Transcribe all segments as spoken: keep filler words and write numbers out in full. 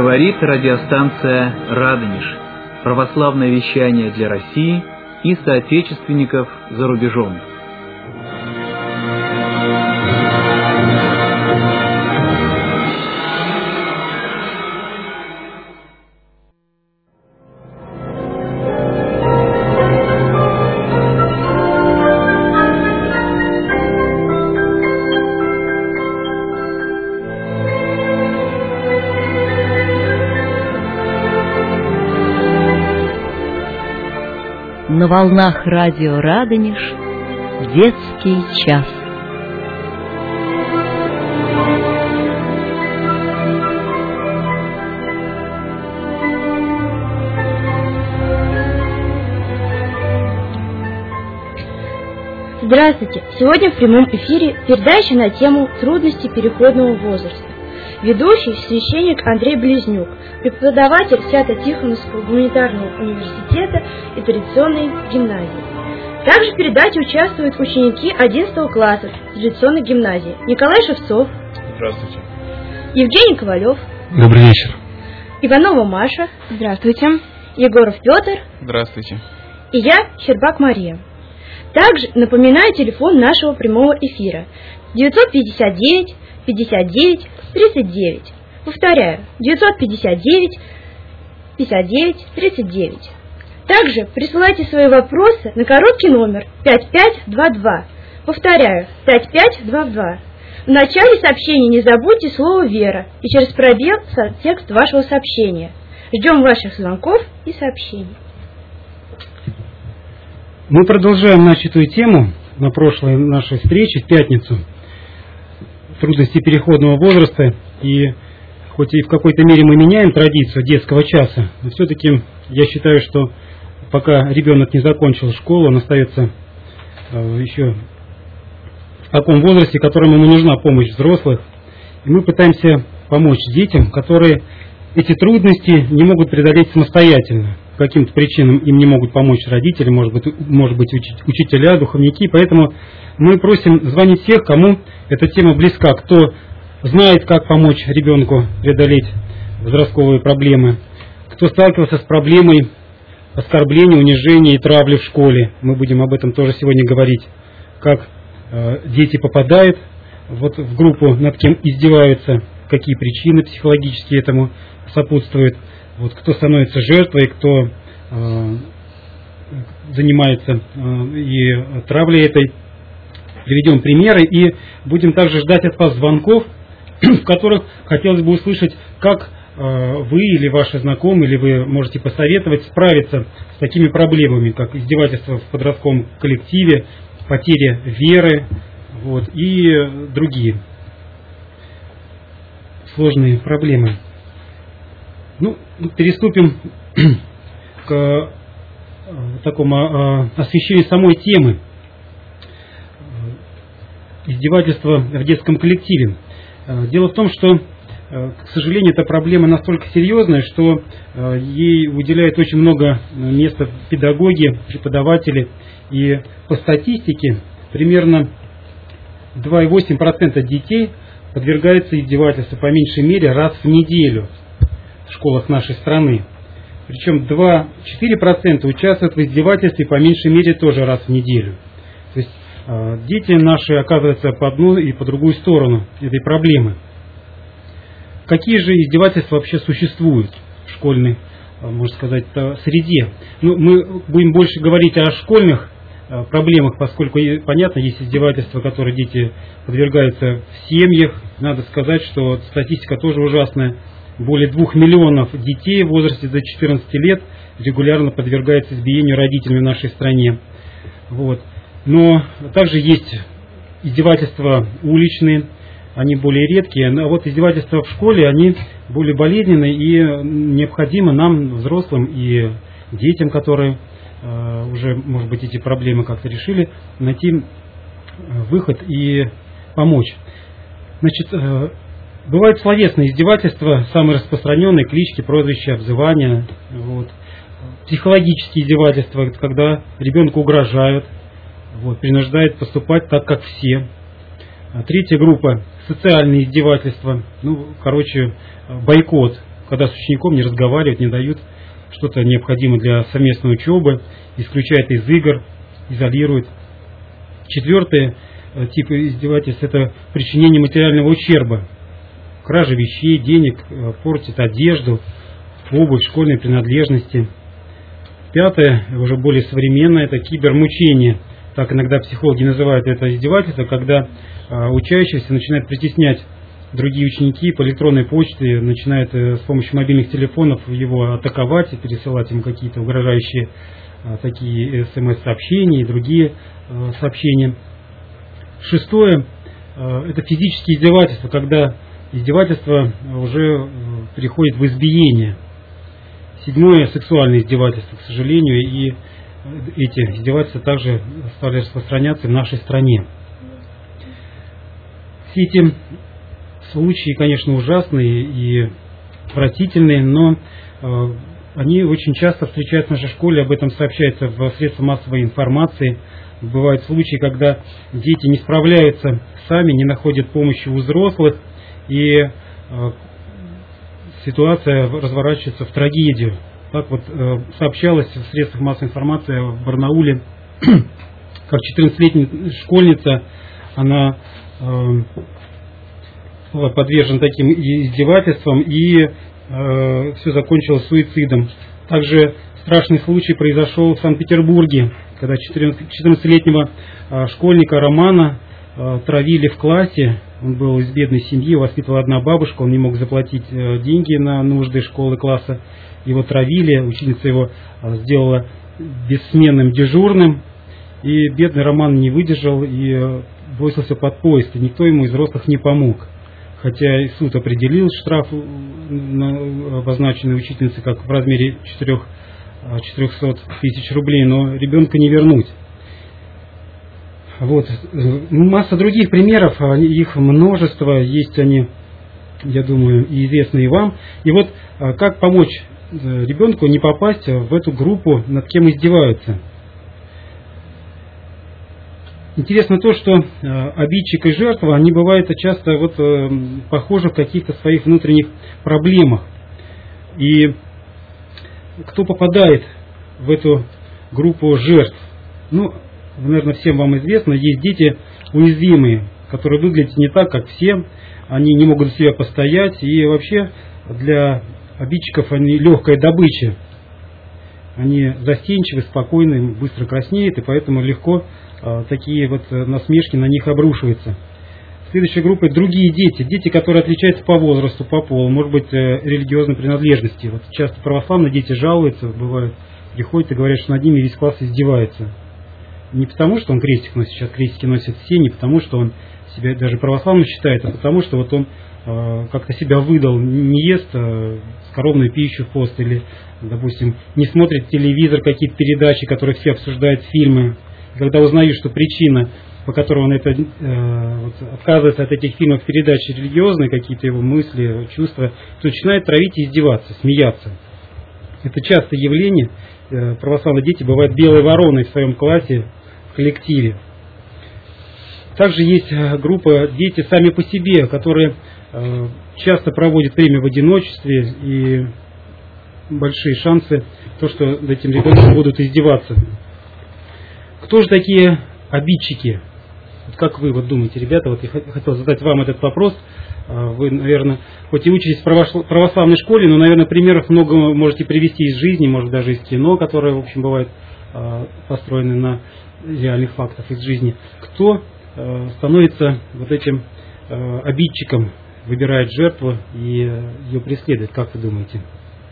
Говорит радиостанция «Радонеж». Православное вещание для России и соотечественников за рубежом. На волнах радио «Радонеж» детский час. Здравствуйте! Сегодня в прямом эфире передача на тему «Трудности переходного возраста». Ведущий священник Андрей Близнюк, преподаватель Свято-Тихоновского гуманитарного университета и традиционной гимназии. Также в передаче участвуют ученики одиннадцатого класса традиционной гимназии Николай Шевцов. Здравствуйте. Евгений Ковалев. Добрый вечер. Иванова Маша. Здравствуйте. Егоров Петр. Здравствуйте. И я, Щербак Мария. Также напоминаю телефон нашего прямого эфира девятьсот пятьдесят девять пятьдесят девять тридцать девять. Повторяю, девятьсот пятьдесят девять пятьдесят девять тридцать девять. Также присылайте свои вопросы на короткий номер пять пять два два. Повторяю, пять пять два два. В начале сообщения не забудьте слово «Вера» и через пробел текст вашего сообщения. Ждем ваших звонков и сообщений. Мы продолжаем начатую тему на прошлой нашей встрече в пятницу. Трудности переходного возраста. И хоть и в какой-то мере мы меняем традицию детского часа, но все-таки я считаю, что пока ребенок не закончил школу, он остается еще в таком возрасте, которому ему нужна помощь взрослых. И мы пытаемся помочь детям, которые эти трудности не могут преодолеть самостоятельно. По каким-то причинам им не могут помочь родители, может быть, может быть учителя, духовники. Поэтому мы просим звонить всех, кому эта тема близка, кто знает, как помочь ребенку преодолеть возрастковые проблемы, кто сталкивался с проблемой оскорбления, унижения и травли в школе. Мы будем об этом тоже сегодня говорить, как э, дети попадают вот в группу, над кем издеваются, какие причины психологические этому сопутствуют. Вот, кто становится жертвой, кто э, занимается э, и травлей этой. Приведем примеры и будем также ждать от вас звонков, в которых хотелось бы услышать, как э, вы или ваши знакомые, или вы можете посоветовать справиться с такими проблемами, как издевательство в подростковом коллективе, потеря веры, вот, и другие сложные проблемы. Ну, переступим к э, такому э, освещению самой темы. Издевательства в детском коллективе. Дело в том, что, к сожалению, эта проблема настолько серьезная, что ей уделяют очень много места педагоги, преподаватели. И по статистике примерно два целых восемь десятых процента детей подвергаются издевательству по меньшей мере раз в неделю в школах нашей страны. Причем два целых четыре десятых процента участвуют в издевательстве по меньшей мере тоже раз в неделю. То есть дети наши оказываются по одну и по другую сторону этой проблемы. Какие же издевательства вообще существуют в школьной, можно сказать, среде? Ну, мы будем больше говорить о школьных проблемах, поскольку, понятно, есть издевательства, которые дети подвергаются в семьях. Надо сказать, что статистика тоже ужасная. Более двух миллионов детей в возрасте до четырнадцати лет регулярно подвергаются избиению родителями в нашей стране. Вот. Но также есть издевательства уличные, они более редкие, а вот издевательства в школе, они более болезненные, и необходимо нам, взрослым и детям, которые э, уже, может быть, эти проблемы как-то решили, найти выход и помочь. Значит, э, бывают словесные издевательства, самые распространенные: клички, прозвища, обзывания. Вот. Психологические издевательства, когда ребенку угрожают, вот, принуждает поступать так, как все. Третья группа — социальные издевательства, ну, короче, бойкот когда с учеником не разговаривают, не дают что-то необходимое для совместной учебы, исключают из игр, изолируют. Четвертый тип издевательств – это причинение материального ущерба. Кража вещей, денег, портит одежду, обувь, школьные принадлежности. Пятое, уже более современное, это кибермучение. Так иногда психологи называют это издевательство, когда а, учащийся начинает притеснять другие ученики по электронной почте, начинает а, с помощью мобильных телефонов его атаковать и пересылать ему какие-то угрожающие а, такие смс-сообщения и другие а, сообщения. Шестое, а, это физические издевательства, когда издевательство уже переходит в избиение. Седьмое, сексуальное издевательство, к сожалению, и эти издевательства также стали распространяться в нашей стране. Все эти случаи, конечно, ужасные и отвратительные, но э, они очень часто встречаются в нашей школе, об этом сообщается в средствах массовой информации. Бывают случаи, когда дети не справляются сами, не находят помощи у взрослых, и э, ситуация разворачивается в трагедию. Так вот э, сообщалось в средствах массовой информации в Барнауле, как четырнадцатилетняя школьница, она э, была подвержена таким издевательствам, и э, все закончилось суицидом. Также страшный случай произошел в Санкт-Петербурге, когда четырнадцатилетнего э, школьника Романа э, травили в классе. Он был из бедной семьи, воспитывала одна бабушка, он не мог заплатить э, деньги на нужды школы, класса. Его травили, ученица его сделала бессменным дежурным, и бедный Роман не выдержал и бросился под поезд, и никто ему из взрослых не помог. Хотя и суд определил штраф, обозначенный учительницей как в размере четырехсот тысяч рублей, но ребенка не вернуть. Вот. Масса других примеров, их множество, есть они, я думаю, и известны и вам. И вот как помочь ребенку не попасть в эту группу, над кем издеваются. Интересно то, что обидчик и жертва, они бывают часто вот похожи в каких-то своих внутренних проблемах. И кто попадает в эту группу жертв? Ну, наверное, всем вам известно, есть дети уязвимые, которые выглядят не так, как все, они не могут за себя постоять, и вообще для обидчиков они легкая добыча. Они застенчивы, спокойны, быстро краснеют, и поэтому легко а, такие вот насмешки на них обрушиваются. Следующая группа – другие дети. Дети, которые отличаются по возрасту, по полу, может быть, религиозной принадлежности. Вот часто православные дети жалуются, бывают, приходят и говорят, что над ними весь класс издевается. Не потому, что он крестик носит, сейчас крестики носят все, не потому, что он себя даже православным считает, а потому, что вот он э, как-то себя выдал, не ест э, скоромную пищу в пост, или, допустим, не смотрит телевизор, какие-то передачи, которые все обсуждают, фильмы. И когда узнают, что причина, по которой он это, э, вот, отказывается от этих фильмов, передач религиозные, какие-то его мысли, чувства, то начинает травить и издеваться, смеяться. Это частое явление. Э, православные дети бывают белой вороной в своем классе, в коллективе. Также есть группа дети сами по себе, которые э, часто проводят время в одиночестве, и большие шансы, то, что над этим ребенком будут издеваться. Кто же такие обидчики? Вот как вы вот думаете, ребята, вот я хотел задать вам этот вопрос. Вы, наверное, хоть и учитесь в православной школе, но, наверное, примеров много можете привести из жизни, может даже из кино, которое, в общем, бывает построено на реальных фактах из жизни. Кто становится вот этим обидчиком, выбирает жертву и ее преследует, как вы думаете?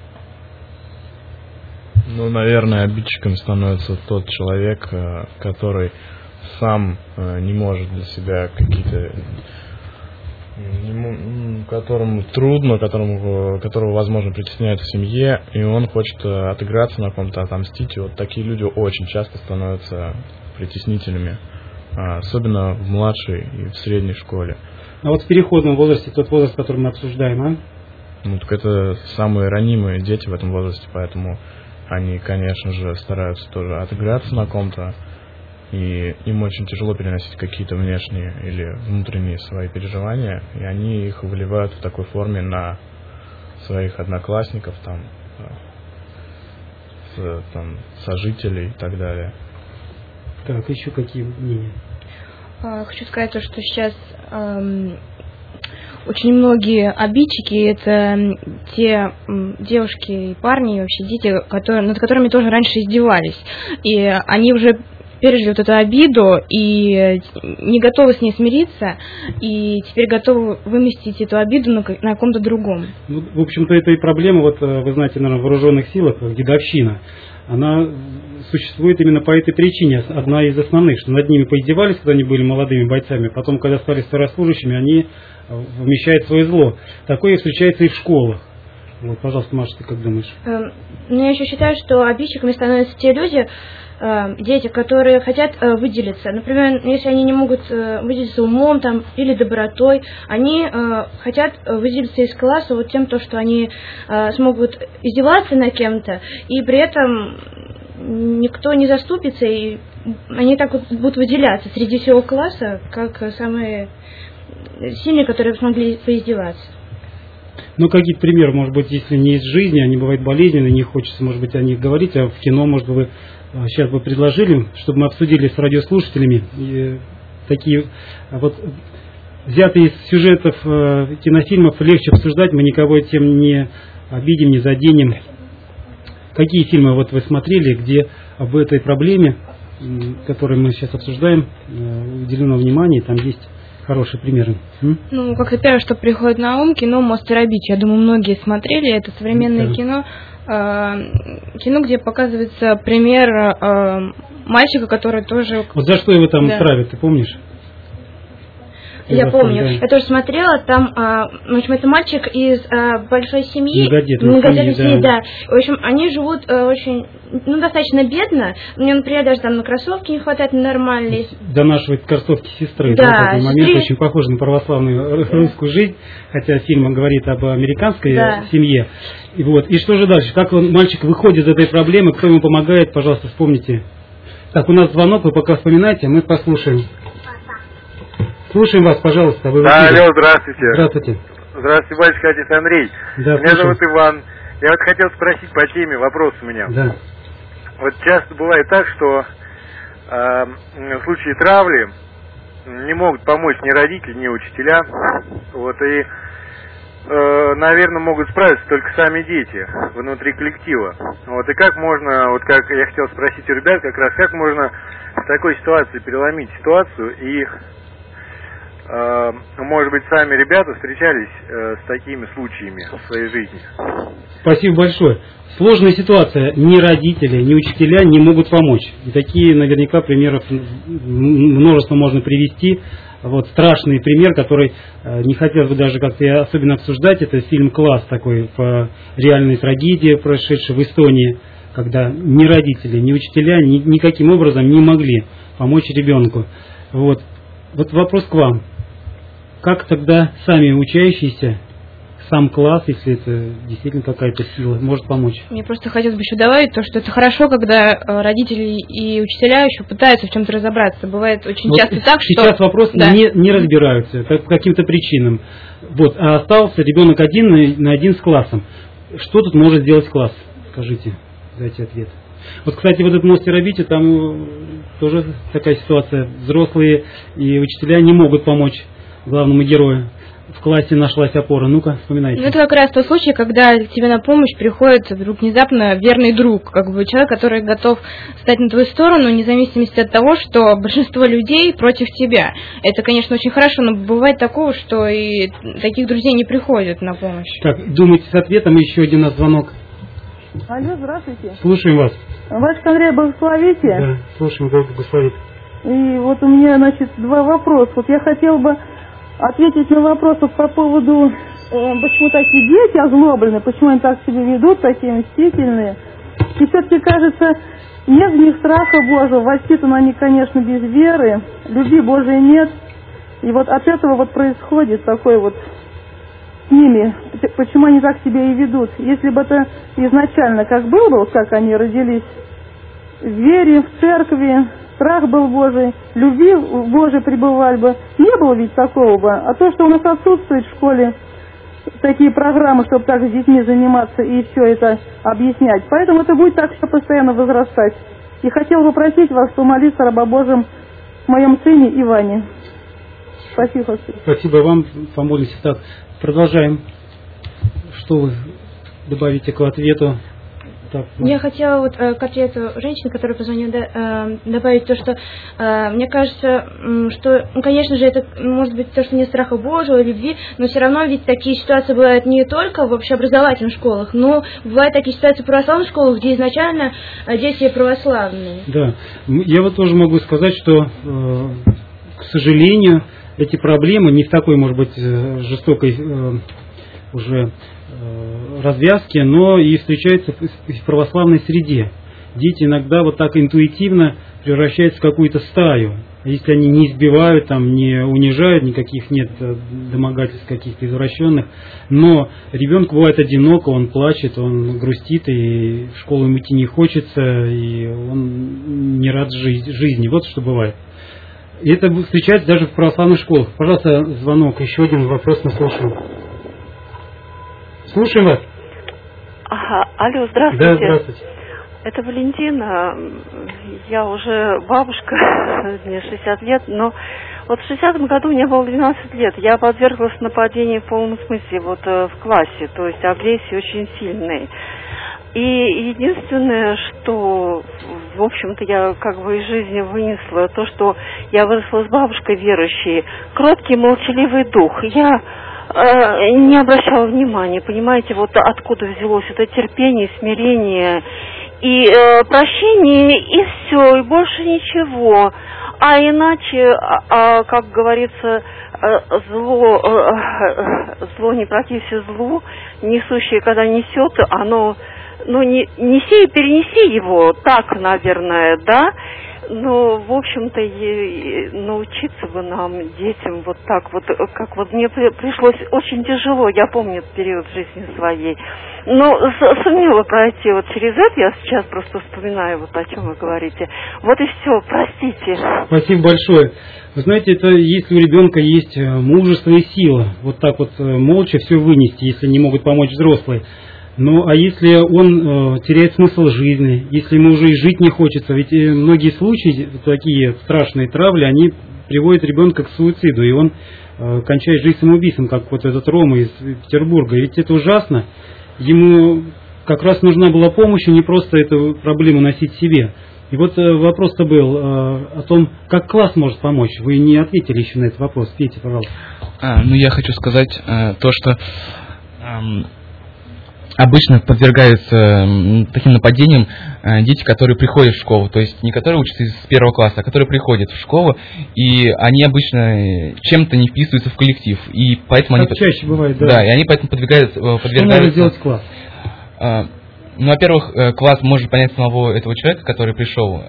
Ну, наверное, обидчиком становится тот человек, который сам не может для себя какие-то, которому трудно, которому, которого, возможно, притесняют в семье, и он хочет отыграться на ком-то, отомстить. И вот такие люди очень часто становятся притеснителями, особенно в младшей и в средней школе. А вот в переходном возрасте, тот возраст, который мы обсуждаем, а? Ну, так это самые ранимые дети в этом возрасте, поэтому они, конечно же, стараются тоже отыграться на ком-то, и им очень тяжело переносить какие-то внешние или внутренние свои переживания, и они их выливают в такой форме на своих одноклассников, там, с, там, сожителей и так далее. Так, еще какие мнения? Хочу сказать то, что сейчас эм, очень многие обидчики — это те м, девушки и парни, и вообще дети, которые, над которыми тоже раньше издевались. И они уже пережили вот эту обиду и не готовы с ней смириться, и теперь готовы выместить эту обиду на, на ком-то другом. Ну, в общем-то, это и проблема, вот вы знаете, наверное, в вооруженных силах, дедовщина. Она существует именно по этой причине, одна из основных, что над ними поиздевались, когда они были молодыми бойцами, потом, когда стали старослужащими, они вмещают свое зло. Такое встречается и в школах. Вот, пожалуйста, Маша, ты как думаешь? Ну, я еще считаю, что обидчиками становятся те люди, дети, которые хотят выделиться. Например, если они не могут выделиться умом там, или добротой, они хотят выделиться из класса вот тем, то, что они смогут издеваться над кем-то, и при этом никто не заступится, и они так вот будут выделяться среди всего класса, как самые сильные, которые смогли поиздеваться. Ну, какие-то примеры, может быть, если не из жизни, они бывают болезненные, не хочется, может быть, о них говорить, а в кино, может быть, вы сейчас бы предложили, чтобы мы обсудили с радиослушателями и такие вот взятые из сюжетов кинофильмов легче обсуждать, мы никого тем не обидим, не заденем. Какие фильмы вот вы смотрели, где об этой проблеме, которую мы сейчас обсуждаем, уделено внимание, там есть хорошие примеры? М? Ну, как-то первое, что приходит на ум, кино «Мост и Рабич». Я думаю, многие смотрели. Это современное да. кино. Э, кино, где показывается пример э, мальчика, который тоже... Вот за что его там да. травят, ты помнишь? Я помню. Да. Я тоже смотрела. Там, а, в общем, это мальчик из а, большой семьи. Многодетной семьи, да. да. В общем, они живут а, очень, ну, достаточно бедно. Мне, например, даже там на кроссовки не хватает нормальной. До нашей кроссовки сестры. Да. да такой момент сестре... очень похож на православную русскую жизнь. Хотя фильм говорит об американской да. семье. И, вот. И что же дальше? Как он, мальчик выходит из этой проблемы? Кто ему помогает? Пожалуйста, вспомните. Так, у нас звонок. Вы пока вспоминайте, мы послушаем. Слушаем вас, пожалуйста. Вы да, алло, здравствуйте. Здравствуйте. Здравствуйте, батюшка, отец Андрей. Да, меня слушаем. зовут Иван. Я вот хотел спросить по теме, вопрос у меня. Да. Вот часто бывает так, что э, в случае травли не могут помочь ни родители, ни учителя. Вот, и, э, наверное, могут справиться только сами дети внутри коллектива. Вот, и как можно, вот как я хотел спросить у ребят, как раз, как можно в такой ситуации переломить ситуацию и... может быть, сами ребята встречались э, с такими случаями в своей жизни. Спасибо большое. Сложная ситуация. Ни родители, ни учителя не могут помочь. И такие, наверняка, примеров множество можно привести. Вот страшный пример, который э, не хотелось бы даже как-то особенно обсуждать. Это фильм «Класс» такой по реальной трагедии, прошедшей в Эстонии, когда ни родители, ни учителя ни, никаким образом не могли помочь ребенку. Вот. Вот вопрос к вам. Как тогда сами учащиеся, сам класс, если это действительно какая-то сила, может помочь? Мне просто хотелось бы еще добавить то, что это хорошо, когда родители и учителя еще пытаются в чем-то разобраться. Бывает очень вот часто так, сейчас что... Сейчас вопрос да. не, не разбираются по каким-то причинам. Вот, а остался ребенок один на, на один с классом. Что тут может сделать класс? Скажите, дайте ответ. Вот, кстати, вот этот «Мост и Рабич», там тоже такая ситуация. Взрослые и учителя не могут помочь главному герою. В классе нашлась опора. Ну-ка, вспоминайте. Ну, это как раз тот случай, когда к тебе на помощь приходит вдруг внезапно верный друг, как бы человек, который готов стать на твою сторону, вне зависимости от того, что большинство людей против тебя. Это, конечно, очень хорошо, но бывает такого, что и таких друзей не приходят на помощь. Так, думайте с ответом, еще один у нас звонок. Алло, здравствуйте. Слушаем вас. Батюшка Андрей, благословите. Да, слушаем, как благословит. И вот у меня, значит, два вопроса. Вот я хотела бы ответить на вопрос вот по поводу, э, почему такие дети озлобленные, почему они так себя ведут, такие мстительные. И все-таки, кажется, нет в них страха Божьего, воспитаны они, конечно, без веры, любви Божией нет. И вот от этого вот происходит такой вот с ними, почему они так себя и ведут. Если бы это изначально как было бы, вот как они родились в вере, в церкви, страх был Божий, любви Божией пребывали бы, не было ведь такого бы. А то, что у нас отсутствует в школе, такие программы, чтобы так с детьми заниматься и все это объяснять. Поэтому это будет так все постоянно возрастать. И хотел бы просить вас помолиться раба Божьем моем сыне Иване. Спасибо. Спасибо вам, помолимся. Так, продолжаем. Что вы добавите к ответу? Так, ну. Я хотела вот э, к ответу женщины, которая позвонила, да, э, добавить то, что э, мне кажется, э, что, ну, конечно же, это может быть то, что нет страха Божьего, любви, но все равно ведь такие ситуации бывают не только в общеобразовательных школах, но бывают такие ситуации в православных школах, где изначально э, дети православные. Да, я вот тоже могу сказать, что, э, к сожалению, эти проблемы не в такой, может быть, жестокой э, уже развязки, но и встречаются в православной среде. Дети иногда вот так интуитивно превращаются в какую-то стаю. Если они не избивают, там, не унижают, никаких нет домогательств каких-то извращенных, но ребенку бывает одиноко, он плачет, он грустит, и в школу ему идти не хочется, и он не рад жизни. Вот что бывает. И это встречается даже в православных школах. Пожалуйста, звонок. Еще один вопрос на слушаем. Слушаем вас. Ага, алло, здравствуйте. Да, здравствуйте. Это Валентина. Я уже бабушка, мне шестьдесят лет, но вот в шестидесятом году мне было двенадцать лет. Я подверглась нападению в полном смысле вот в классе, то есть агрессии очень сильной. И единственное, что, в общем-то, я как бы из жизни вынесла, то, что я выросла с бабушкой верующей, кроткий, молчаливый дух. Я э, не обращала внимания, понимаете, вот откуда взялось это терпение, смирение и э, прощение, и все, и больше ничего. А иначе, а, как говорится, зло, зло не протився злу, несущее, когда несет, оно... Ну, не, неси и перенеси его, так, наверное, да. Ну, в общем-то, и, и научиться бы нам, детям, вот так вот, как вот мне при, пришлось очень тяжело, я помню этот период жизни своей. Но с, сумела пройти вот через это, я сейчас просто вспоминаю, вот о чем вы говорите. Вот и все, простите. Спасибо большое. Вы знаете, это если у ребенка есть мужество и сила, вот так вот молча все вынести, если не могут помочь взрослые. Ну, а если он э, теряет смысл жизни, если ему уже и жить не хочется, ведь э, многие случаи, такие страшные травли, они приводят ребенка к суициду, и он э, кончает жизнь самоубийством, как вот этот Рома из Петербурга. Ведь это ужасно. Ему как раз нужна была помощь, а не просто эту проблему носить себе. И вот э, вопрос-то был э, о том, как класс может помочь. Вы не ответили еще на этот вопрос. Петя, пожалуйста. А, ну, я хочу сказать э, то, что... Э, Обычно подвергаются таким нападениям дети, которые приходят в школу, то есть не которые учатся с первого класса, а которые приходят в школу, и они обычно чем-то не вписываются в коллектив, и поэтому так они чаще бывает, да. Да, и они поэтому подвергаются. подвергаются. Что может сделать класс? Ну, во-первых, класс может понять самого этого человека, который пришел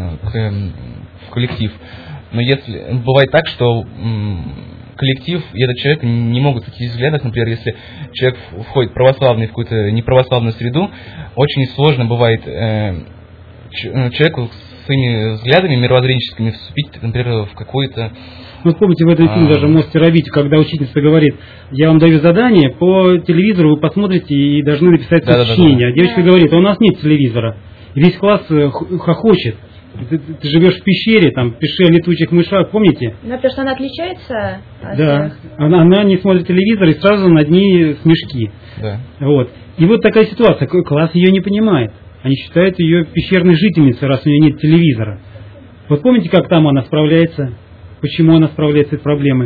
в коллектив, но если бывает так, что коллектив и этот человек не могут идти в взглядах. Например, если человек входит в православную, в какую-то неправославную среду, очень сложно бывает э, человеку с своими взглядами мировоззренческими вступить, например, в какую-то... Ну, помните, в этом фильме даже «Мост Терабити», когда учительница говорит: я вам даю задание, по телевизору вы посмотрите и должны написать сочинение. Да, да, да. А девочка да. говорит: а у нас нет телевизора. И весь класс хохочет. Ты, ты, ты живешь в пещере, там, пиши о летучих мышах, помните? Да, потому что она отличается от Да, всех. она, она не смотрит телевизор, и сразу над ней смешки. Да. Вот. И вот такая ситуация, класс ее не понимает. Они считают ее пещерной жительницей, раз у нее нет телевизора. Вот помните, как там она справляется? Почему она справляется с этой проблемой?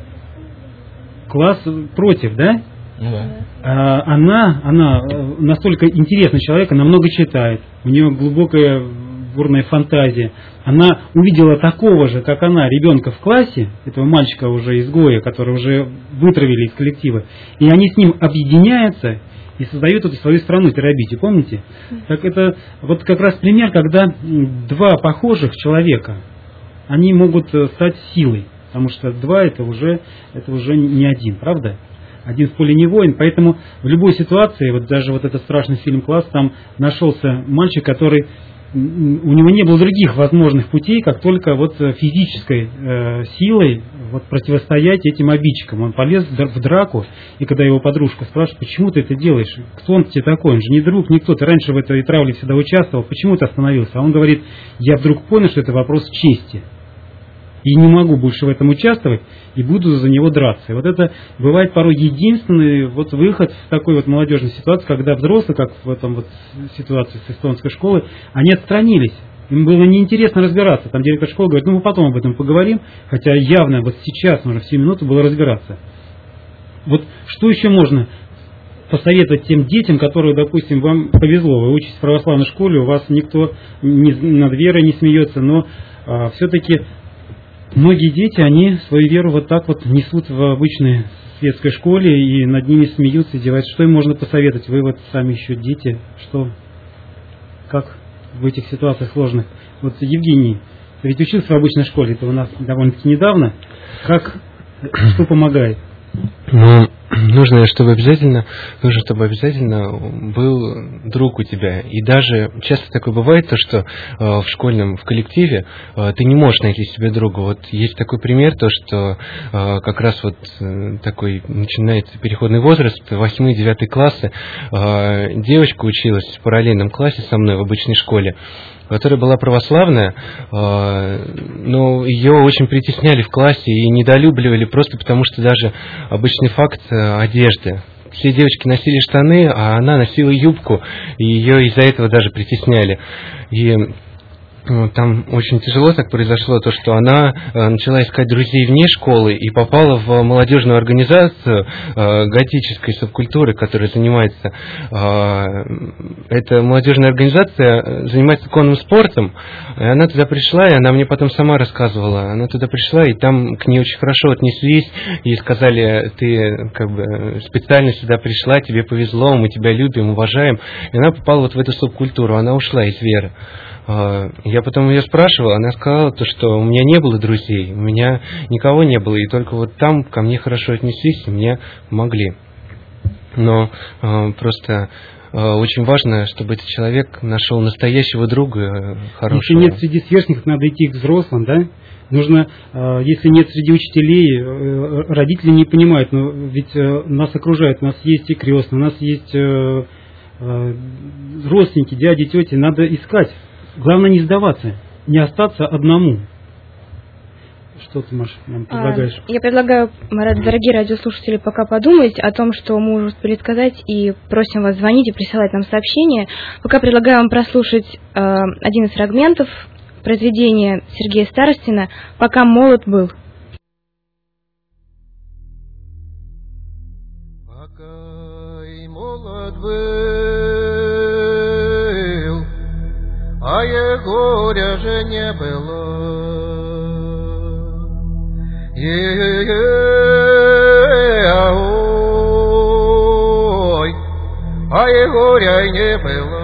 Класс против, да? Да. А, она, она настолько интересный человек, она много читает, у нее глубокая бурная фантазия. Она увидела такого же, как она, ребенка в классе, этого мальчика уже изгоя, которого уже вытравили из коллектива, и они с ним объединяются и создают эту свою страну Терабити, помните? Так это вот как раз пример, когда два похожих человека, они могут стать силой, потому что два это уже, это уже не один, правда? Один в поле не воин, поэтому в любой ситуации, вот даже вот этот страшный фильм «Класс», там нашелся мальчик, который у него не было других возможных путей, как только вот физической э, силой вот противостоять этим обидчикам. Он полез в драку, и когда его подружка спрашивает, почему ты это делаешь, кто он тебе такой, он же не друг, никто, ты раньше в этой травле всегда участвовал, почему ты остановился? А он говорит, я вдруг понял, что это вопрос чести. И не могу больше в этом участвовать, и буду за него драться. И вот это бывает порой единственный вот выход в такой вот молодежной ситуации, когда взрослые, как в этом вот ситуации с эстонской школы, они отстранились. Им было неинтересно разбираться. Там директор школы говорит, ну мы потом об этом поговорим, хотя явно вот сейчас нужно в семь минут было разбираться. Вот что еще можно посоветовать тем детям, которые, допустим, вам повезло, вы учитесь в православной школе, у вас никто не, над верой не смеется, но а, все-таки многие дети, они свою веру вот так вот несут в обычной светской школе и над ними смеются, издеваются. Что им можно посоветовать? Вы вот сами еще дети, что, как в этих ситуациях сложных? Вот Евгений, ты ведь учился в обычной школе, это у нас довольно-таки недавно. Как, что помогает? Ну, нужно, чтобы обязательно, нужно, чтобы обязательно был друг у тебя. И даже часто такое бывает, то, что э, в школьном, в коллективе э, ты не можешь найти себе друга. Вот есть такой пример, то, что э, как раз вот э, такой начинается переходный возраст, восьмой-девятый классы, э, девочка училась в параллельном классе со мной в обычной школе, которая была православная, но ее очень притесняли в классе и недолюбливали просто потому, что даже обычный факт одежды. Все девочки носили штаны, а она носила юбку, и ее из-за этого даже притесняли. И там очень тяжело так произошло, то, что она начала искать друзей вне школы и попала в молодежную организацию готической субкультуры, которая занимается... Эта молодежная организация занимается конным спортом, и она туда пришла, и она мне потом сама рассказывала. Она туда пришла, и там к ней очень хорошо отнеслись, и сказали, ты как бы специально сюда пришла, тебе повезло, мы тебя любим, уважаем. И она попала вот в эту субкультуру, она ушла из веры. Я потом ее спрашивал, она сказала, то, что у меня не было друзей, у меня никого не было, и только вот там ко мне хорошо отнеслись и мне помогли. Но э, просто э, очень важно, чтобы этот человек нашел настоящего друга, хорошего. Если нет среди сверстников, надо идти к взрослым, да? Нужно, э, если нет среди учителей, э, родители не понимают, но ведь э, нас окружает, у нас есть и крестные, у нас есть э, э, родственники, дяди, тети, надо искать. Главное не сдаваться, не остаться одному. Что ты, Маша, нам предлагаешь? А, я предлагаю, дорогие радиослушатели, пока подумать о том, что мы уже успели сказать, и просим вас звонить и присылать нам сообщения. Пока предлагаю вам прослушать э, один из фрагментов произведения Сергея Старостина «Пока молод был». Пока и молод был, а и горя же не было. Е-е-е-ой, а и горя и не было.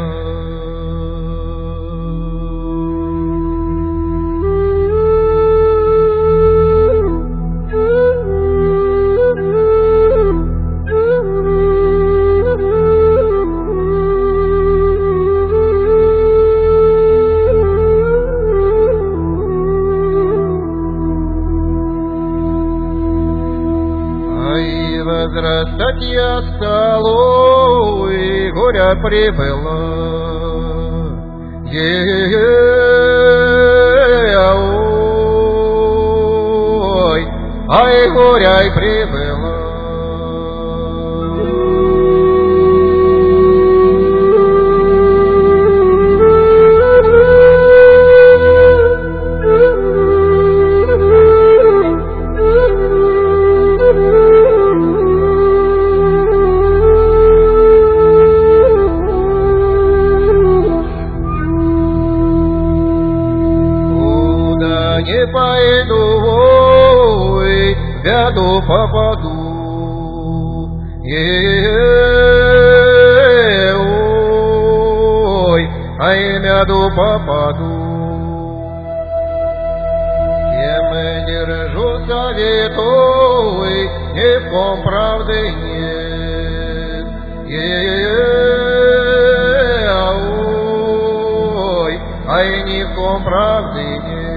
Возрастать я стал, и горя прибыло. Е-е-е-ой, ай, горя и прибыло. Попаду, е-ой, а и мяду попаду. Кем держу заветой, ни в ком правды нет. Е-ой, а тайником правды нет.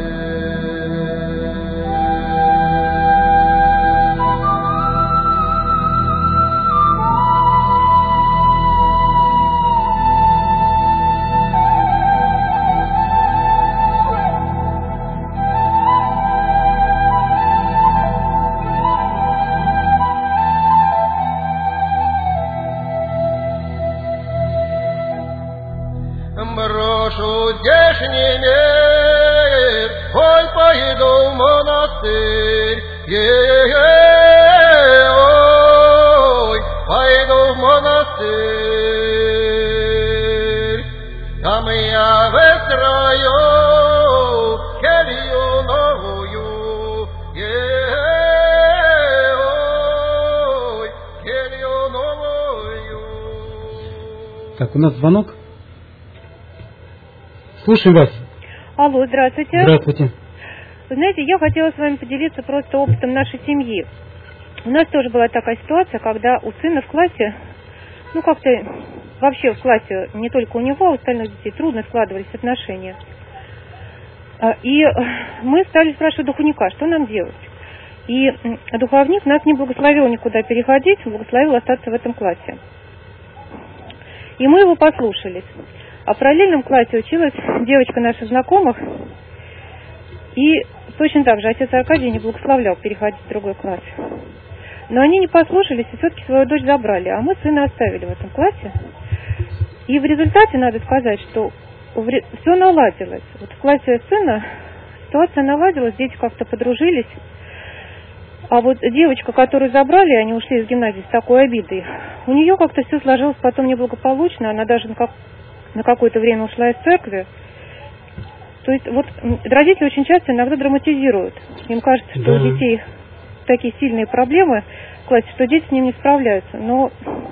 Брошу здешний мир, ой, пойду в монастырь, е-е-е, ой, пойду в монастырь. Там я выстрою келью новую, е-е-е, ой, келью новую. Так, у нас звонок. Слушаем вас. Алло, здравствуйте. Здравствуйте. Вы знаете, я хотела с вами поделиться просто опытом нашей семьи. У нас тоже была такая ситуация, когда у сына в классе, ну как-то вообще в классе, не только у него, а у остальных детей трудно складывались отношения. И мы стали спрашивать духовника, что нам делать. И духовник нас не благословил никуда переходить, благословил остаться в этом классе. И мы его послушались. А в параллельном классе училась девочка наших знакомых, и точно так же отец Аркадий не благословлял переходить в другой класс. Но они не послушались и все-таки свою дочь забрали, а мы сына оставили в этом классе. И в результате, надо сказать, что все наладилось. Вот в классе сына ситуация наладилась, дети как-то подружились. А вот девочка, которую забрали, они ушли из гимназии с такой обидой, у нее как-то все сложилось потом неблагополучно, она даже как на какое-то время ушла из церкви. То есть вот родители очень часто иногда драматизируют. Им кажется, что да. у детей такие сильные проблемы в классе, что дети с ним не справляются. Но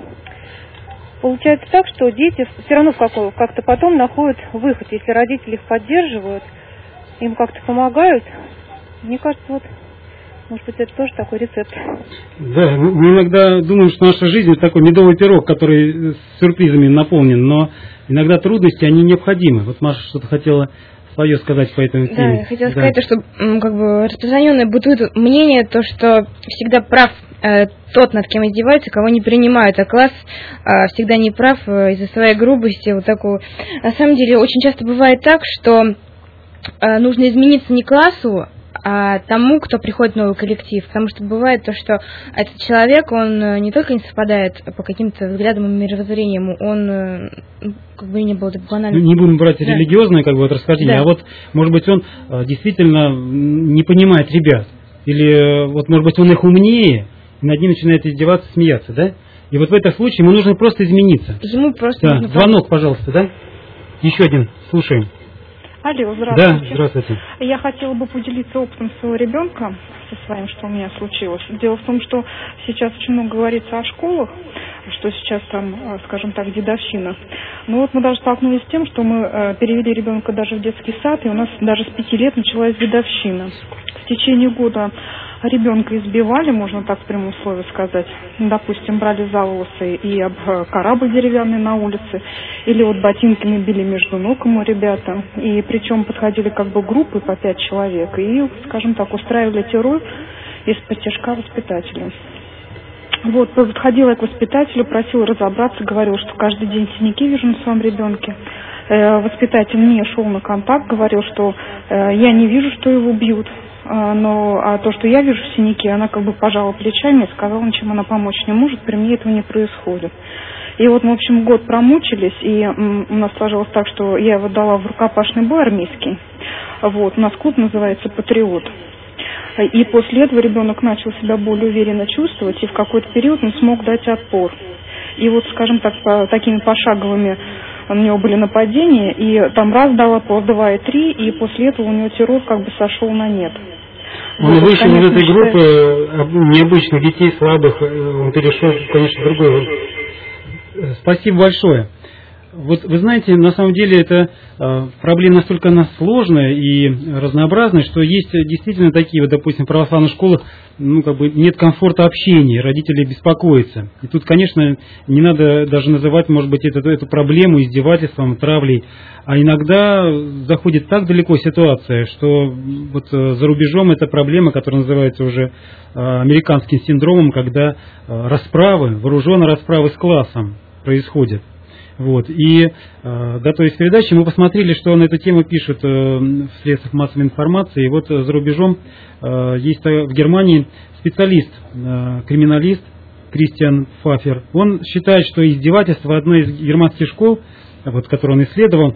получается так, что дети все равно как-то потом находят выход. Если родители их поддерживают, им как-то помогают. Мне кажется, вот, может быть, это тоже такой рецепт. Да, мы иногда думаем, что наша жизнь это такой медовый пирог, который с сюрпризами наполнен, но иногда трудности, они необходимы. Вот Маша что-то хотела свое сказать по этому теме. Да, я хотела да. сказать, то, что как бы распространенное бытует мнение, то, что всегда прав э, тот, над кем издеваются, кого не принимают, а класс э, всегда не прав э, из-за своей грубости. Вот такого. На самом деле, очень часто бывает так, что э, нужно измениться не классу, а тому, кто приходит в новый коллектив. Потому что бывает то, что этот человек, он не только не совпадает по каким-то взглядам и мировоззрениям, он как бы не был банально. Не будем брать да. религиозное как бы вот расхождение, да. а вот, может быть, он действительно не понимает ребят. Или вот, может быть, он их умнее, и над ним начинает издеваться, смеяться, да? И вот в этом случае ему нужно просто измениться. Ему просто да. нужно... Звонок, пожалуйста, да? Еще один, слушаем. Алло, здравствуйте. Да, здравствуйте. Я хотела бы поделиться опытом своего ребенка со своим, что у меня случилось. Дело в том, что сейчас очень много говорится о школах, что сейчас там, скажем так, дедовщина. Но вот мы даже столкнулись с тем, что мы перевели ребенка даже в детский сад, и у нас даже с пяти лет началась дедовщина. В течение года ребенка избивали, можно так в прямом слове сказать. Допустим, брали за волосы и об корабль деревянный на улице, или вот ботинками били между ног ему ребята. И причем подходили как бы группы по пять человек и, скажем так, устраивали террор из-под тяжка воспитателя. Вот, подходила я к воспитателю, просила разобраться, говорила, что каждый день синяки вижу на своем ребенке. Э, воспитатель не шел на контакт, говорил, что э, я не вижу, что его бьют. Но а то, что я вижу синяки, она как бы пожала плечами и сказала, ничем она помочь не может, при мне этого не происходит. И вот мы, в общем, год промучились, и у нас сложилось так, что я его дала в рукопашный бой армейский. Вот, у нас клуб называется «Патриот». И после этого ребенок начал себя более уверенно чувствовать, и в какой-то период он смог дать отпор. И вот, скажем так, по, такими пошаговыми у него были нападения, и там раз дал отпор, два и три, и после этого у него террор как бы сошел на нет. Он вот, вышел из этой группы считается... необычных детей, слабых, он перешел, конечно, в другой. Спасибо большое. Вот вы знаете, на самом деле эта э, проблема настолько она сложная и разнообразная, что есть действительно такие, вот, допустим, в православных школах, ну, как бы нет комфорта общения, родители беспокоятся. И тут, конечно, не надо даже называть, может быть, эту, эту проблему издевательством, травлей, а иногда заходит так далеко ситуация, что вот за рубежом эта проблема, которая называется уже э, американским синдромом, когда э, расправы, вооруженные расправы с классом происходят. Вот. И, э, готовясь к передаче, мы посмотрели, что на эту тему пишут э, в средствах массовой информации. И вот э, за рубежом э, есть в Германии специалист, э, криминалист Кристиан Пфаффер. Он считает, что издевательство в одной из германских школ, вот, которую он исследовал,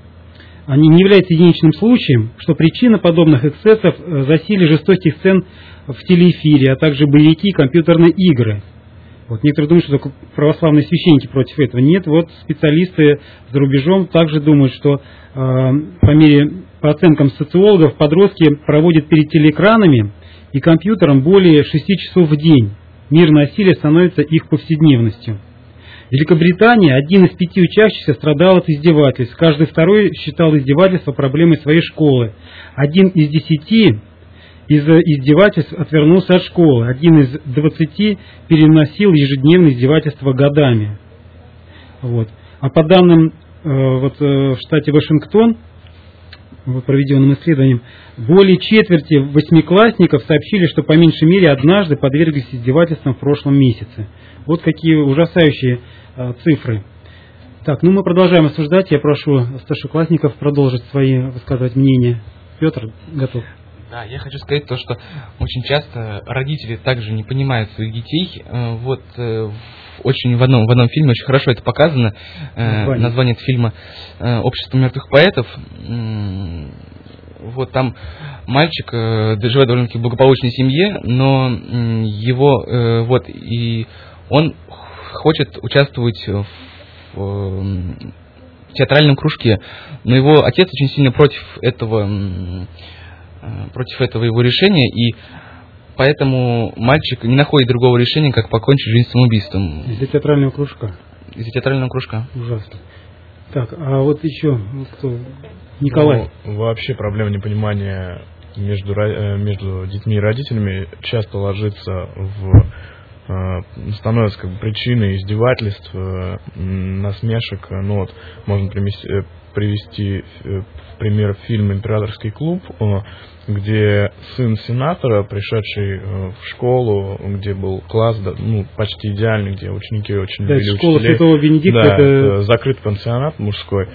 они не являются единичным случаем, что причина подобных эксцессов э, засилие жестоких сцен в телеэфире, а также боевики и компьютерные игры. Вот некоторые думают, что только православные священники против этого. Нет, вот специалисты за рубежом также думают, что э, по мере, по оценкам социологов, подростки проводят перед телеэкранами и компьютером более шести часов в день. Мир насилия становится их повседневностью. В Великобритании один из пяти учащихся страдал от издевательств. Каждый второй считал издевательство проблемой своей школы. Один из десяти из-за издевательств отвернулся от школы. Один из двадцати переносил ежедневные издевательства годами. Вот. А по данным э, вот, э, в штате Вашингтон, вот, проведенным исследованием, более четверти восьмиклассников сообщили, что по меньшей мере однажды подверглись издевательствам в прошлом месяце. Вот какие ужасающие э, цифры. Так, ну мы продолжаем обсуждать. Я прошу старшеклассников продолжить свои высказывать мнения. Петр, готов. Да, я хочу сказать то, что очень часто родители также не понимают своих детей. Вот очень в одном, в одном фильме очень хорошо это показано. Название, Название этого фильма «Общество мертвых поэтов». Вот там мальчик живет в довольно-таки благополучной семье, но его вот и он хочет участвовать в, в театральном кружке, но его отец очень сильно против этого. против этого его решения, и поэтому мальчик не находит другого решения, как покончить жизнь самоубийством. Из-за театрального кружка? Из-за театрального кружка. Ужасно. Так, а вот еще кто? Николай. Ну, вообще проблема непонимания между, между детьми и родителями часто ложится в становится как бы причиной издевательств, насмешек. Ну вот можно привести, привести в пример фильм «Императорский клуб», где сын сенатора, пришедший в школу, где был класс, ну, почти идеальный, где ученики очень да, любили школа учителей. Святого Бенедикта. Да, это... закрытый пансионат мужской.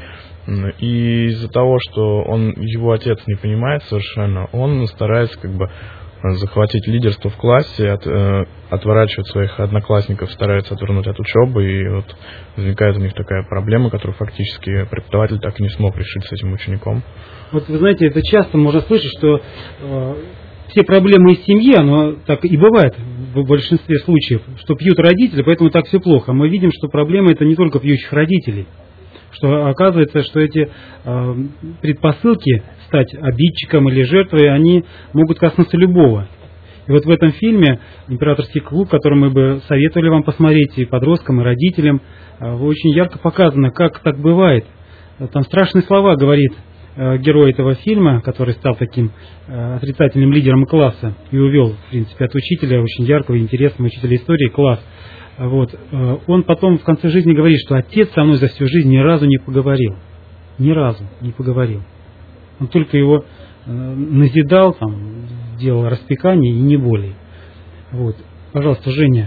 И из-за того, что он, его отец не понимает совершенно, он старается как бы захватить лидерство в классе, от, э, отворачивать своих одноклассников, старается отвернуть от учебы, и вот возникает у них такая проблема, которую фактически преподаватель так и не смог решить с этим учеником. Вот вы знаете, это часто можно слышать, что э, все проблемы из семьи, оно так и бывает в большинстве случаев, что пьют родители, поэтому так все плохо. Мы видим, что проблема это не только пьющих родителей, что оказывается, что эти э, предпосылки стать обидчиком или жертвой, они могут коснуться любого. И вот в этом фильме «Императорский клуб», который мы бы советовали вам посмотреть и подросткам, и родителям, э, очень ярко показано, как так бывает. Там страшные слова говорит э, герой этого фильма, который стал таким э, отрицательным лидером класса и увел, в принципе, от учителя, очень яркого и интересного учителя истории, класс. Вот. Он потом в конце жизни говорит, что отец со мной за всю жизнь ни разу не поговорил. Ни разу не поговорил. Он только его назидал, там, делал распекание и не более. Вот. Пожалуйста, Женя.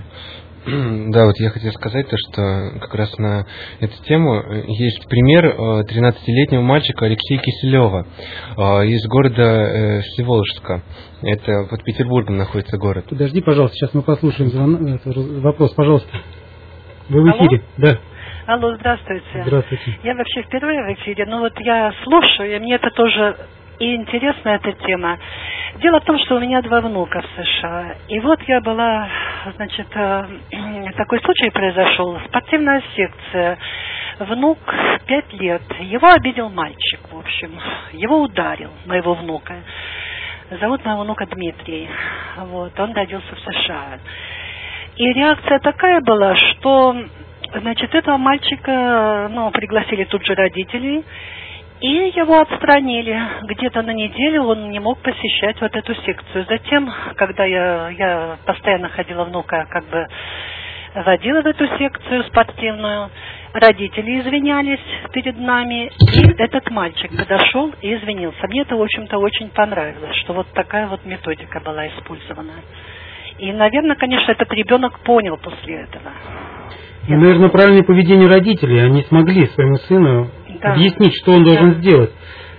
Да, вот я хотел сказать то, что как раз на эту тему есть пример тринадцатилетнего мальчика Алексея Киселева из города Всеволожска. Это под Петербургом находится город. Подожди, пожалуйста, сейчас мы послушаем звон... вопрос, пожалуйста. Вы в эфире? Алло? Да. Алло, здравствуйте. Здравствуйте. Я вообще впервые в эфире, но вот я слушаю, и мне это тоже и интересна эта тема. Дело в том, что у меня два внука в США. И вот я была, значит, такой случай произошел. Спортивная секция. Внук пять лет. Его обидел мальчик, в общем. Его ударил, моего внука. Зовут моего внука Дмитрий. Вот, он родился в США. И реакция такая была, что значит, этого мальчика, ну, пригласили тут же родителей, и его отстранили. Где-то на неделю он не мог посещать вот эту секцию. Затем, когда я, я постоянно ходила, внука как бы водила в эту секцию спортивную, родители извинялись перед нами, и этот мальчик подошел и извинился. Мне это, в общем-то, очень понравилось, что вот такая вот методика была использована. И, наверное, конечно, этот ребенок понял после этого. Ну, наверное, правильное поведение родителей. Они смогли своему сыну да. объяснить, что он должен да. сделать.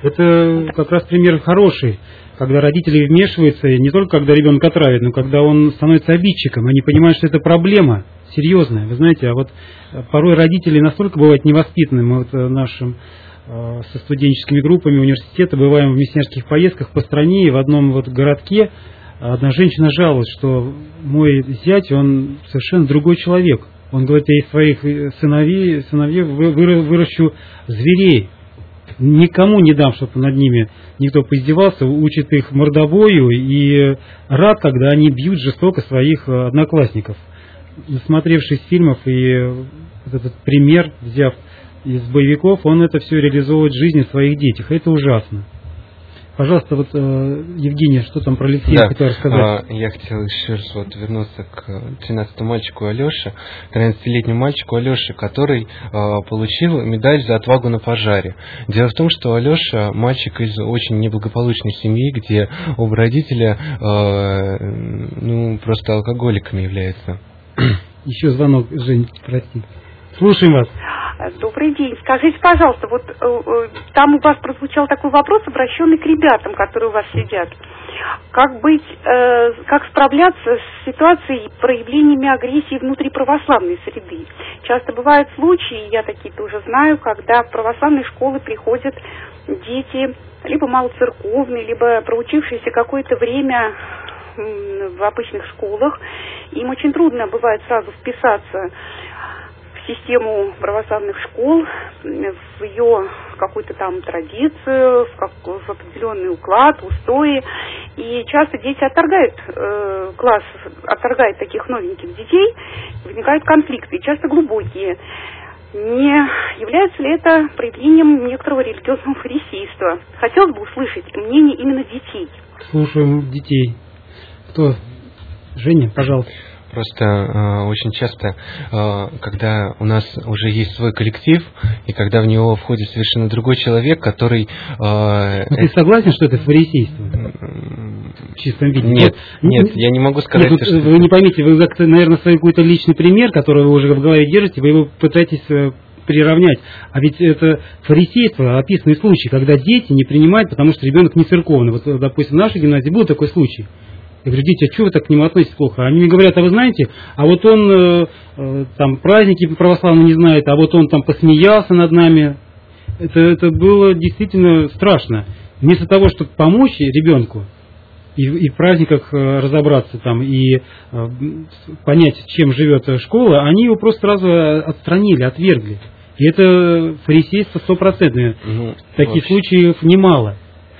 Это как раз пример хороший, когда родители вмешиваются, не только когда ребенок отравит, но когда он становится обидчиком. Они понимают, что это проблема серьезная. Вы знаете, а вот порой родители настолько бывают невоспитанны. Мы вот нашим э, со студенческими группами университета бываем в миссионерских поездках по стране, и в одном вот городке одна женщина жаловалась, что мой зять, он совершенно другой человек. Он говорит, я из своих сыновей, сыновей выращу зверей. Никому не дам, чтобы над ними никто поиздевался, учит их мордобою и рад, когда они бьют жестоко своих одноклассников. Насмотревшись фильмов и вот этот пример, взяв из боевиков, он это все реализовывает в жизни своих детях. Это ужасно. Пожалуйста, вот, э, Евгений, что там про Алексея да. хотел рассказать? А, я хотел еще раз вот вернуться к тринадцатому мальчику Алёше, тринадцатилетнему мальчику Алёше, который а, получил медаль за отвагу на пожаре. Дело в том, что Алёша мальчик из очень неблагополучной семьи, где оба родителя а, ну, просто алкоголиками являются. Еще звонок, Жень, прости. Слушаем вас. Добрый день. Скажите, пожалуйста, вот э, там у вас прозвучал такой вопрос, обращенный к ребятам, которые у вас сидят. Как быть, э, как справляться с ситуацией проявлениями агрессии внутри православной среды? Часто бывают случаи, я такие тоже знаю, когда в православные школы приходят дети, либо малоцерковные, либо проучившиеся какое-то время в обычных школах. Им очень трудно бывает сразу вписаться систему православных школ, в ее какую-то там традицию, в, как, в определенный уклад, устои. И часто дети отторгают э, класс, отторгают таких новеньких детей, возникают конфликты, и часто глубокие. Не является ли это проявлением некоторого религиозного фарисейства? Хотелось бы услышать мнение именно детей. Слушаем детей. Кто? Женя, пожалуйста. Просто э, очень часто, э, когда у нас уже есть свой коллектив, и когда в него входит совершенно другой человек, который... Э, Ты это... согласен, что это фарисейство? В чистом виде? Нет, вот, нет, я не могу сказать... Нет, что... Вы не поймите, вы, наверное, свой какой-то личный пример, который вы уже в голове держите, вы его пытаетесь приравнять. А ведь это фарисейство, описанный случай, когда дети не принимают, потому что ребенок не церковный. Вот, допустим, в нашей гимназии был такой случай. Я говорю, дети, а что вы так к нему относитесь плохо? Они мне говорят, а вы знаете, а вот он э, э, там праздники православные не знает, а вот он там посмеялся над нами. Это, это было действительно страшно. Вместо того, чтобы помочь ребенку и, и в праздниках э, разобраться там, и э, понять, чем живет школа, они его просто сразу отстранили, отвергли. И это фарисейство стопроцентное. Ну, Таких вообще. случаев немало.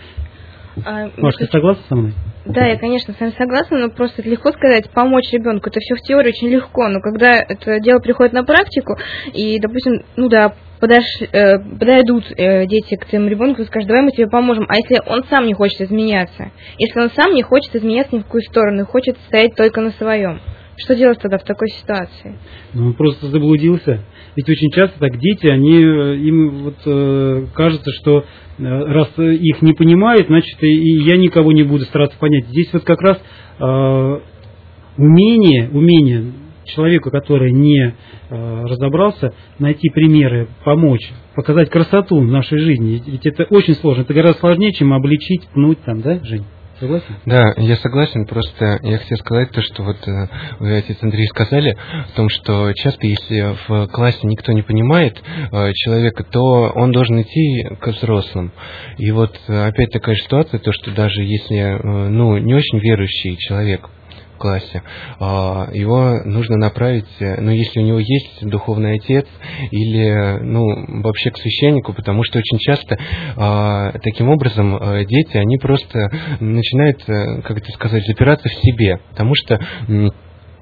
А, Маш, ты согласна со мной? Да, я, конечно, с вами согласна, но просто это легко сказать, помочь ребенку, это все в теории очень легко, но когда это дело приходит на практику, и, допустим, ну да, подош, э, подойдут э, дети к твоему ребенку и скажут, давай мы тебе поможем, а если он сам не хочет изменяться, если он сам не хочет изменяться ни в какую сторону, хочет стоять только на своем, что делать тогда в такой ситуации? Ну, он просто заблудился. Ведь очень часто так дети, они, им вот э, кажется, что э, раз их не понимают, значит и, и я никого не буду стараться понять. Здесь вот как раз э, умение, умение человека, который не э, разобрался, найти примеры, помочь, показать красоту в нашей жизни. Ведь это очень сложно. Это гораздо сложнее, чем обличить, пнуть там, да, Жень? Согласен? Да, я согласен, просто я хотел сказать то, что вот вы, отец Андрей, сказали о том, что часто, если в классе никто не понимает э, человека, то он должен идти к взрослым. И вот опять такая ситуация, то, что даже если э, ну, не очень верующий человек в классе, его нужно направить, ну, если у него есть духовный отец, или, ну, вообще к священнику, потому что очень часто таким образом дети, они просто начинают, как это сказать, запираться в себе, потому что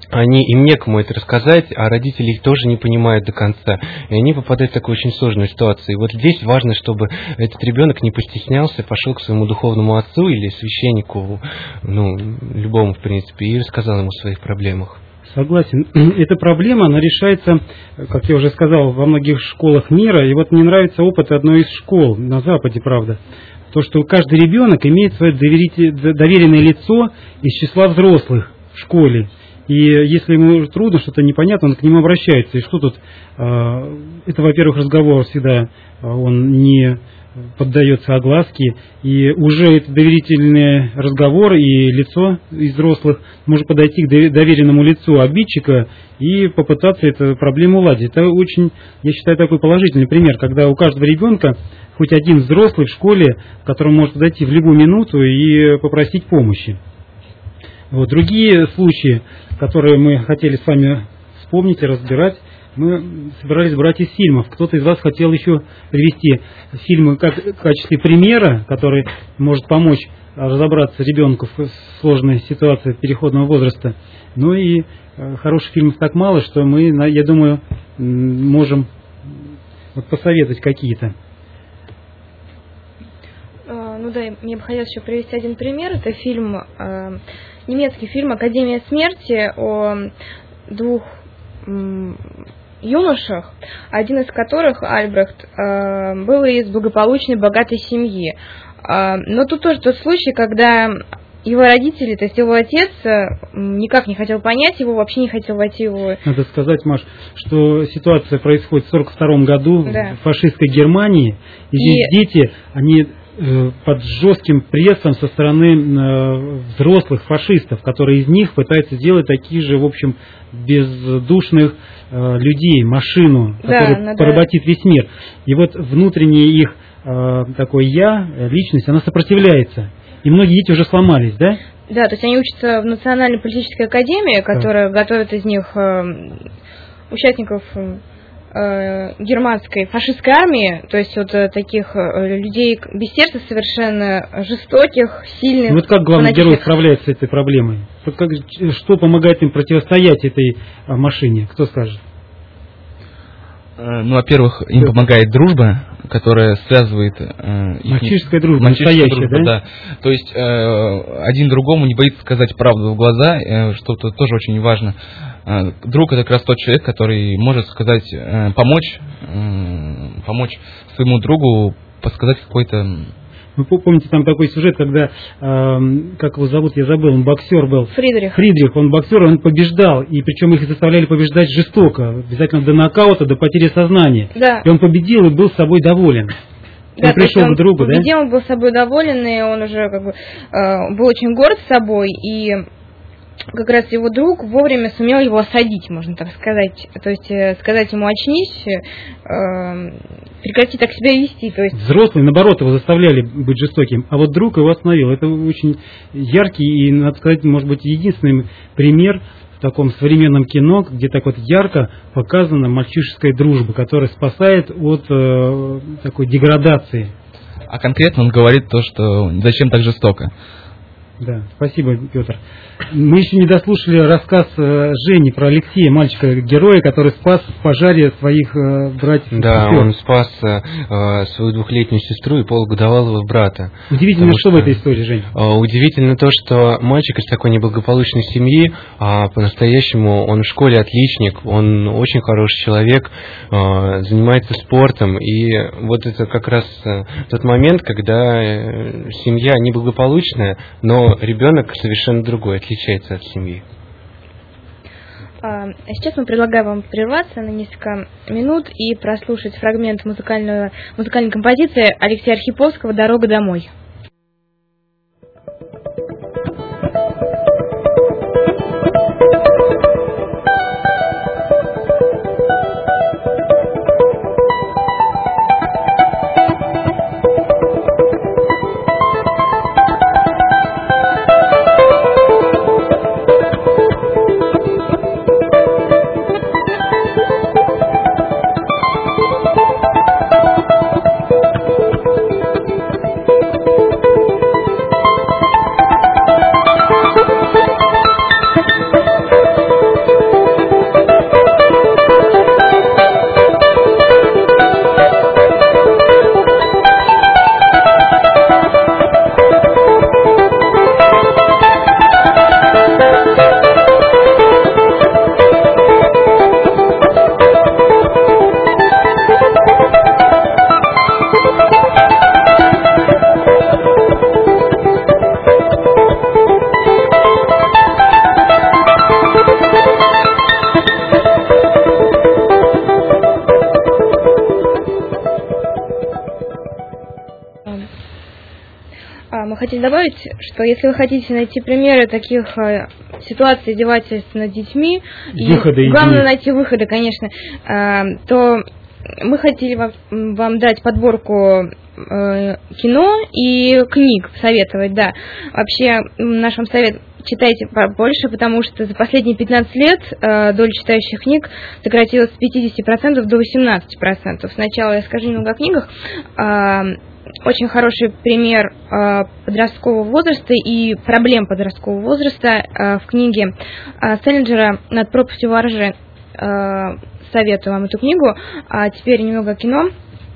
они, им некому это рассказать, а родители их тоже не понимают до конца. И они попадают в такую очень сложную ситуацию. И вот здесь важно, чтобы этот ребенок не постеснялся, пошел к своему духовному отцу или священнику, ну, любому, в принципе, и рассказал ему о своих проблемах. Согласен. Эта проблема, она решается, как я уже сказал, во многих школах мира. И вот мне нравится опыт одной из школ на Западе, правда. То, что каждый ребенок имеет свое доверенное лицо из числа взрослых в школе. И если ему трудно, что-то непонятно, он к нему обращается. И что тут? Это, во-первых, разговор всегда, он не поддается огласке. И уже это доверительный разговор, и лицо из взрослых может подойти к доверенному лицу обидчика и попытаться эту проблему уладить. Это очень, я считаю, такой положительный пример, когда у каждого ребенка хоть один взрослый в школе, к которому может подойти в любую минуту и попросить помощи. Вот. Другие случаи, которые мы хотели с вами вспомнить и разбирать, мы собирались брать из фильмов. Кто-то из вас хотел еще привести фильмы как в качестве примера, который может помочь разобраться ребенку в сложной ситуации переходного возраста. Ну и хороших фильмов так мало, что мы, я думаю, можем вот посоветовать какие-то. Ну да, мне бы хотелось еще привести один пример. Это фильм, э, немецкий фильм «Академия смерти» о двух э, юношах, один из которых, Альбрехт, э, был из благополучной, богатой семьи. Э, но тут тоже тот случай, когда его родители, то есть его отец, никак не хотел понять его, вообще не хотел войти в его... Надо сказать, Маш, что ситуация происходит в сорок втором году, да, в фашистской Германии, и, и здесь дети, они под жестким прессом со стороны взрослых фашистов, которые из них пытаются сделать таких же, в общем, бездушных людей, машину, которая да, поработит весь мир. И вот внутреннее их такое «я», личность, она сопротивляется. И многие дети уже сломались, да? Да, то есть они учатся в Национальной политической академии, которая да. готовит из них участников германской фашистской армии, то есть вот таких людей без сердца, совершенно жестоких, сильных. Вот как главный герой справляется с этой проблемой? Вот как, что помогает им противостоять этой машине? Кто скажет? Ну, во-первых, им да. помогает дружба, которая связывает... Э, мальчишеская дружба, мальчишеская дружба, да? да. То есть э, один другому не боится сказать правду в глаза, э, что-то тоже очень важно. Э, друг — это как раз тот человек, который может сказать, э, помочь, э, помочь своему другу подсказать какой-то... Вы помните, там такой сюжет, когда, э, как его зовут, я забыл, он боксер был. Фридрих. Фридрих, он боксер, он побеждал, и причем их заставляли побеждать жестоко, обязательно до нокаута, до потери сознания. Да. И он победил и был собой доволен. Да, он пришел он к другу, победил, да? Он был собой доволен, и он уже как бы э, был очень горд собой, и как раз его друг вовремя сумел его осадить, можно так сказать. То есть э, сказать ему: очнись, э, прекрати так себя вести. То есть... Взрослые, наоборот, его заставляли быть жестоким, а вот друг его остановил. Это очень яркий и, надо сказать, может быть, единственный пример в таком современном кино, где так вот ярко показана мальчишеская дружба, которая спасает от э, такой деградации. А конкретно он говорит то, что зачем так жестоко. Да, спасибо, Петр. Мы еще не дослушали рассказ Жени про Алексея, мальчика-героя, который спас в пожаре своих э, братьев. Да, он спас э, свою двухлетнюю сестру и полугодовалого брата. Удивительно, что, что в этой истории, Жень? Э, удивительно то, что мальчик из такой неблагополучной семьи, а по-настоящему он в школе отличник, он очень хороший человек, э, занимается спортом. И вот это как раз э, тот момент, когда э, семья неблагополучная, но ребенок совершенно другой, отличается от семьи. А сейчас мы предлагаем вам прерваться на несколько минут и прослушать фрагмент музыкальной, музыкальной композиции Алексея Архиповского «Дорога домой». мы хотели добавить, что если вы хотите найти примеры таких э, ситуаций издевательств над детьми, выходы и главное найти выходы, конечно, э, то мы хотели вам, вам дать подборку э, кино и книг, советовать, да. Вообще, наш вам совет: читайте побольше, потому что за последние пятнадцать лет э, доля читающих книг сократилась с пятидесяти процентов до восемнадцати процентов. Сначала я скажу немного о книгах. Э, очень хороший пример э, подросткового возраста и проблем подросткового возраста э, в книге э, Селлинджера «Над пропастью во ржи». Э, советую вам эту книгу. А теперь немного кино.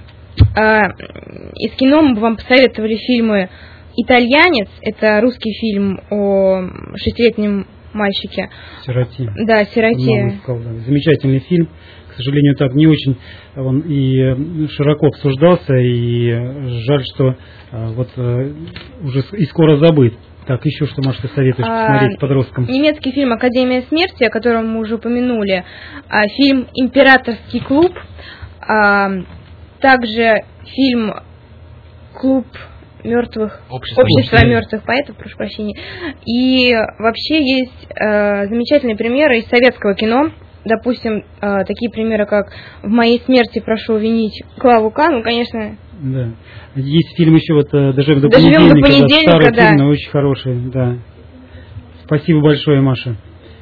Э, из кино мы бы вам посоветовали фильмы «Итальянец», это русский фильм о шестилетнем мальчике. Сироте. Да, сироте. Сказал, да. Замечательный фильм. К сожалению, так не очень он и широко обсуждался, и жаль, что вот уже и скоро забыт. Так, еще что, Маша, ты советуешь посмотреть а, подросткам? Немецкий фильм «Академия смерти», о котором мы уже упомянули. А, фильм «Императорский клуб». А, также фильм «Клуб мертвых, общество, общество мертвых поэтов, прошу прощения. И вообще есть э, замечательные примеры из советского кино. Допустим, э, такие примеры, как «В моей смерти прошу винить Клаву К». Ну, конечно. Да. Есть фильм еще вот «Доживем до «Доживем понедельника». до понедельника», старый да. фильм, но очень хороший, да. Спасибо большое, Маша.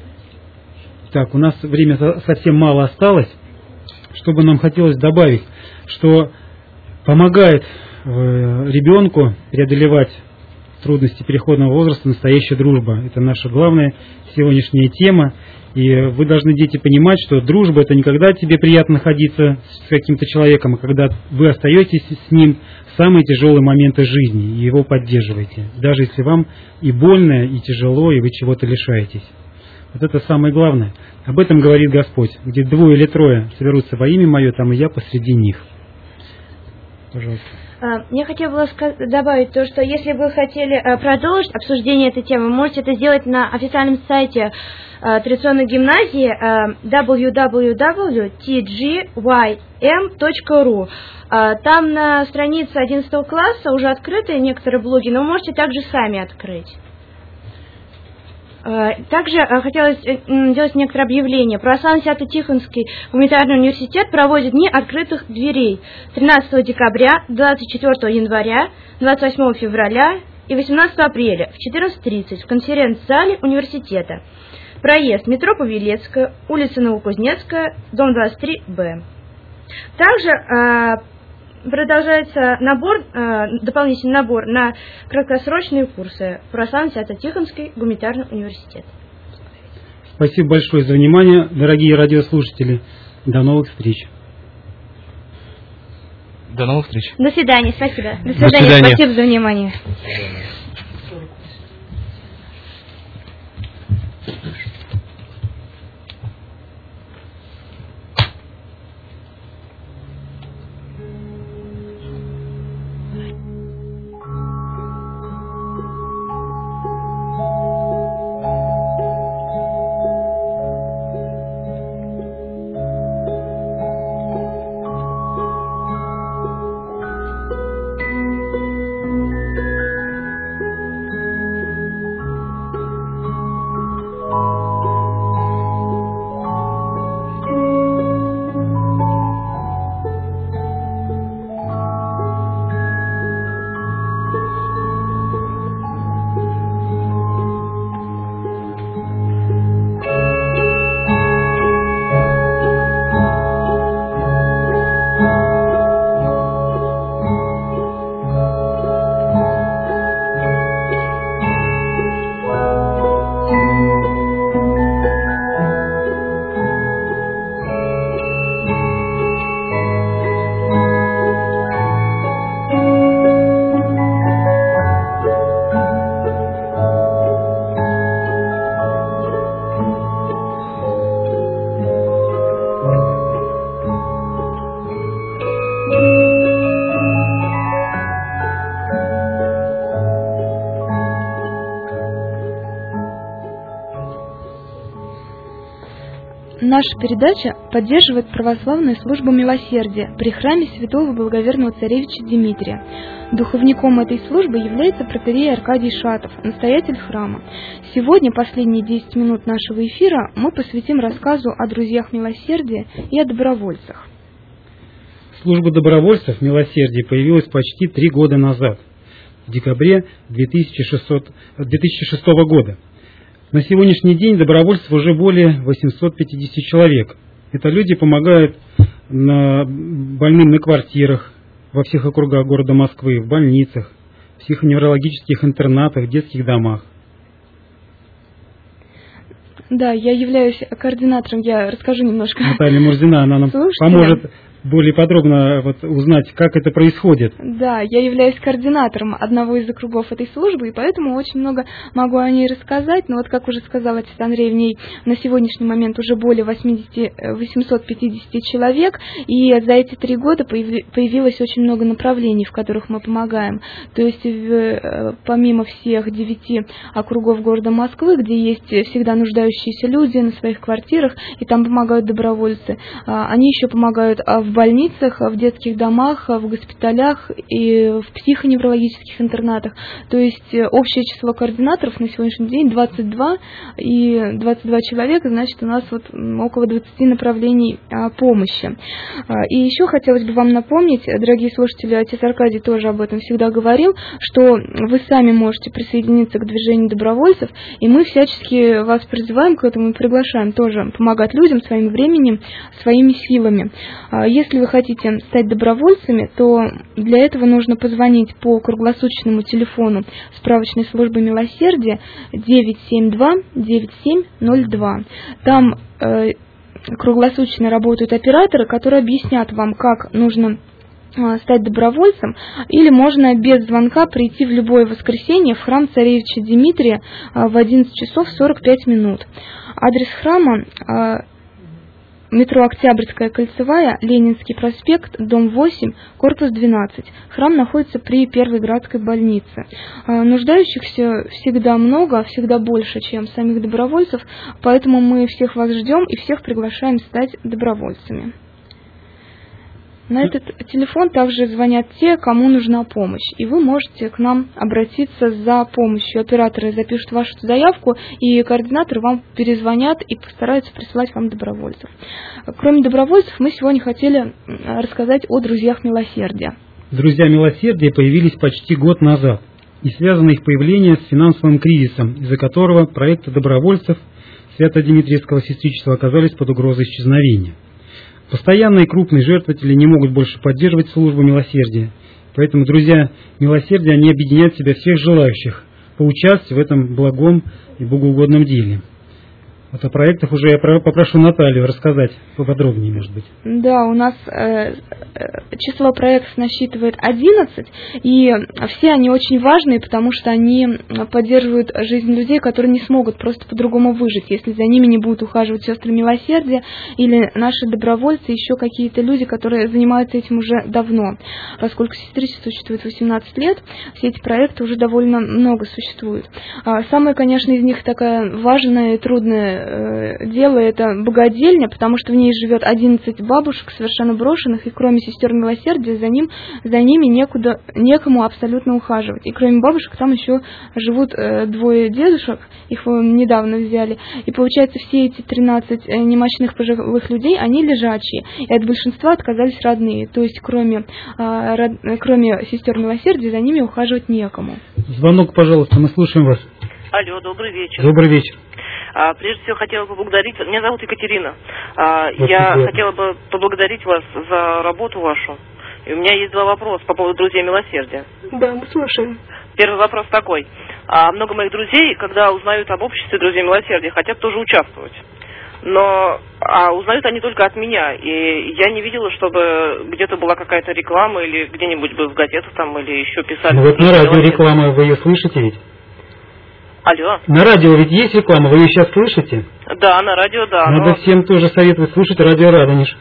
Так, у нас время совсем мало осталось. Что бы нам хотелось добавить, что помогает ребенку преодолевать трудности переходного возраста настоящая дружба. Это наша главная сегодняшняя тема. И вы должны, дети, понимать, что дружба — это не когда тебе приятно находиться с каким-то человеком, а когда вы остаетесь с ним в самые тяжелые моменты жизни и его поддерживаете. Даже если вам и больно, и тяжело, и вы чего-то лишаетесь. Вот это самое главное. Об этом говорит Господь. Где двое или трое соберутся во имя Мое, там и я посреди них. Пожалуйста. Я хотела добавить то, что если вы хотели продолжить обсуждение этой темы, вы можете это сделать на официальном сайте традиционной гимназии дабл ю дабл ю дабл ю точка ти джи уай эм точка ру. Там на странице одиннадцатого класса уже открыты некоторые блоги, но вы можете также сами открыть. Также хотелось сделать некоторые объявления. Православный Свято-Тихонский гуманитарный университет проводит дни открытых дверей тринадцатого декабря, двадцать четвёртого января, двадцать восьмого февраля и восемнадцатого апреля в четырнадцать тридцать в конференц-зале университета. Проезд: метро Павелецкая, улица Новокузнецкая, дом двадцать три Б. Также продолжается набор, дополнительный набор на краткосрочные курсы Православный Свято-Тихонский гуманитарный университет. Спасибо большое за внимание, дорогие радиослушатели. До новых встреч. До новых встреч. До свидания, спасибо. До свидания, До свидания. Спасибо за внимание. Наша передача поддерживает православную службу милосердия при храме святого благоверного царевича Дмитрия. Духовником этой службы является протоиерей Аркадий Шатов, настоятель храма. Сегодня, последние десять минут нашего эфира, мы посвятим рассказу о друзьях милосердия и о добровольцах. Служба добровольцев милосердия появилась почти три года назад, в декабре две тысячи шестого года. На сегодняшний день добровольцев уже более восемьсот пятьдесят человек. Это люди помогают на больным на квартирах, во всех округах города Москвы, в больницах, в психоневрологических интернатах, детских домах. Да, я являюсь координатором, я расскажу немножко. Наталья Мурзина, она нам Слушайте, поможет более подробно вот, узнать, как это происходит. Да, я являюсь координатором одного из округов этой службы, и поэтому очень много могу о ней рассказать. Но вот, как уже сказал отец Андрей, в ней на сегодняшний момент уже более восемьсот пятьдесят человек, и за эти три года появилось очень много направлений, в которых мы помогаем. То есть, в, помимо всех девяти округов города Москвы, где есть всегда нуждающиеся люди на своих квартирах, и там помогают добровольцы, они еще помогают в больницах, в детских домах, в госпиталях и в психоневрологических интернатах. То есть общее число координаторов на сегодняшний день двадцать два, и двадцать два человека, значит, у нас вот около двадцати направлений а, помощи. А, и еще хотелось бы вам напомнить, дорогие слушатели, отец Аркадий тоже об этом всегда говорил, что вы сами можете присоединиться к движению добровольцев, и мы всячески вас призываем к этому и приглашаем тоже помогать людям своим временем, своими силами. А, Если вы хотите стать добровольцами, то для этого нужно позвонить по круглосуточному телефону справочной службы милосердия девять семь два девять семь ноль два. Там э, круглосуточно работают операторы, которые объяснят вам, как нужно стать добровольцем, или можно без звонка прийти в любое воскресенье в храм царевича Дмитрия в одиннадцать часов сорок пять минут. Адрес храма метро Октябрьская кольцевая, Ленинский проспект, дом восемь, корпус двенадцать. Храм находится при Первой Градской больнице. Нуждающихся всегда много, всегда больше, чем самих добровольцев, поэтому мы всех вас ждем и всех приглашаем стать добровольцами. На этот телефон также звонят те, кому нужна помощь, и вы можете к нам обратиться за помощью. Операторы запишут вашу заявку, и координаторы вам перезвонят и постараются прислать вам добровольцев. Кроме добровольцев, мы сегодня хотели рассказать о друзьях милосердия. Друзья милосердия появились почти год назад, и связано их появление с финансовым кризисом, из-за которого проекты добровольцев Свято-Дмитриевского сестричества оказались под угрозой исчезновения. Постоянные крупные жертвователи не могут больше поддерживать службу милосердия. Поэтому, друзья милосердия, они объединяют в себя всех желающих поучаствовать в этом благом и богоугодном деле. Вот о проектах уже я попрошу Наталью рассказать поподробнее, может быть. Да, у нас э, число проектов насчитывает одиннадцать, и все они очень важные, потому что они поддерживают жизнь людей, которые не смогут просто по-другому выжить, если за ними не будут ухаживать сестры милосердия или наши добровольцы, еще какие-то люди, которые занимаются этим уже давно. Поскольку сестричество существует восемнадцать лет, все эти проекты уже довольно много существуют. Самое, конечно, из них такая важная и трудная дело — это богадельня, потому что в ней живет одиннадцать бабушек, совершенно брошенных, и кроме сестер милосердия за, ним, за ними некуда, некому абсолютно ухаживать. И кроме бабушек там еще живут э, двое дедушек, их недавно взяли. И получается, все эти тринадцать немощных пожилых людей, они лежачие, и от большинства отказались родные. То есть кроме, э, род, кроме сестер милосердия за ними ухаживать некому. Звонок, пожалуйста, мы слушаем вас. Алло, добрый вечер. Добрый вечер. А, прежде всего, хотела бы поблагодарить... Меня зовут Екатерина. А, я привет. хотела бы поблагодарить вас за работу вашу. И у меня есть два вопроса по поводу друзей милосердия. Да, мы слушаем. Первый вопрос такой. А, много моих друзей, когда узнают об обществе друзей милосердия, хотят тоже участвовать. Но а узнают они только от меня. И я не видела, чтобы где-то была какая-то реклама или где-нибудь бы в газетах там или еще писали. Ну вот на радио реклама, вы ее слышите ведь? Алло. На радио ведь есть реклама, вы ее сейчас слышите? Да, на радио, да. Надо но... всем тоже советовать слушать радио Радонеж.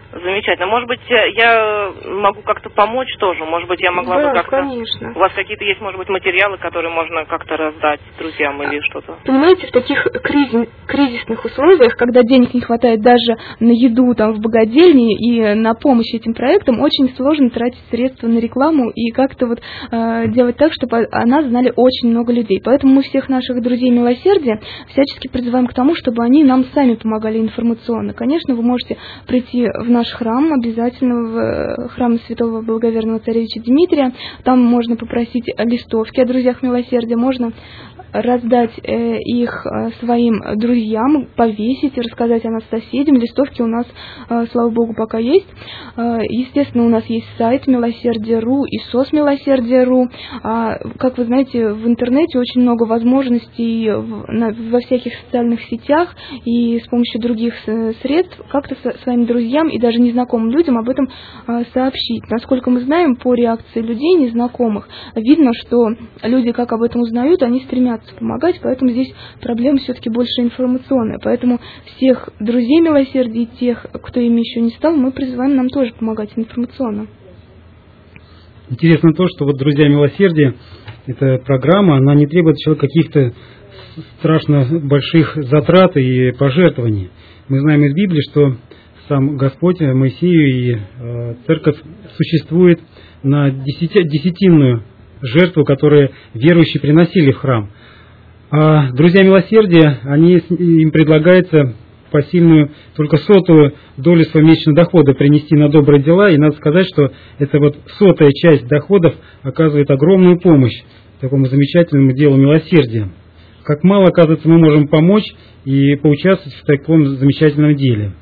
Замечательно. Может быть, я могу как-то помочь тоже? Может быть, я могла да, бы как-то... конечно. У вас какие-то есть, может быть, материалы, которые можно как-то раздать друзьям или что-то? Понимаете, в таких кризи... кризисных условиях, когда денег не хватает даже на еду там, в богадельне и на помощь этим проектам, очень сложно тратить средства на рекламу и как-то вот э, делать так, чтобы о нас знали очень много людей. Поэтому мы всех наших друзей милосердия всячески призываем к тому, чтобы они нам сами помогали информационно. Конечно, вы можете прийти в наш храм, обязательно в храм Святого Благоверного Царевича Дмитрия. Там можно попросить листовки о друзьях милосердия, можно раздать э, их э, своим друзьям, повесить, рассказать о нас соседям. Листовки у нас, э, слава богу, пока есть. Э, естественно, у нас есть сайт Милосердие.ру и Сосмилосердие.ру. А, как вы знаете, в интернете очень много возможностей в, на, во всяких социальных сетях и с помощью других средств как-то со, своим друзьям и даже незнакомым людям об этом э, сообщить. Насколько мы знаем, по реакции людей незнакомых, видно, что люди, как об этом узнают, они стремятся помогать, поэтому здесь проблема все-таки больше информационная. Поэтому всех друзей милосердия и тех, кто ими еще не стал, мы призываем нам тоже помогать информационно. Интересно то, что вот «Друзья милосердия» эта программа, она не требует еще каких-то страшно больших затрат и пожертвований. Мы знаем из Библии, что сам Господь Моисею и э, церковь существует на десяти, десятинную жертву, которую верующие приносили в храм. А друзья милосердия, они, им предлагается посильную, только сотую долю своего месячного дохода принести на добрые дела. И надо сказать, что эта вот сотая часть доходов оказывает огромную помощь такому замечательному делу милосердия. Как мало, оказывается, мы можем помочь и поучаствовать в таком замечательном деле.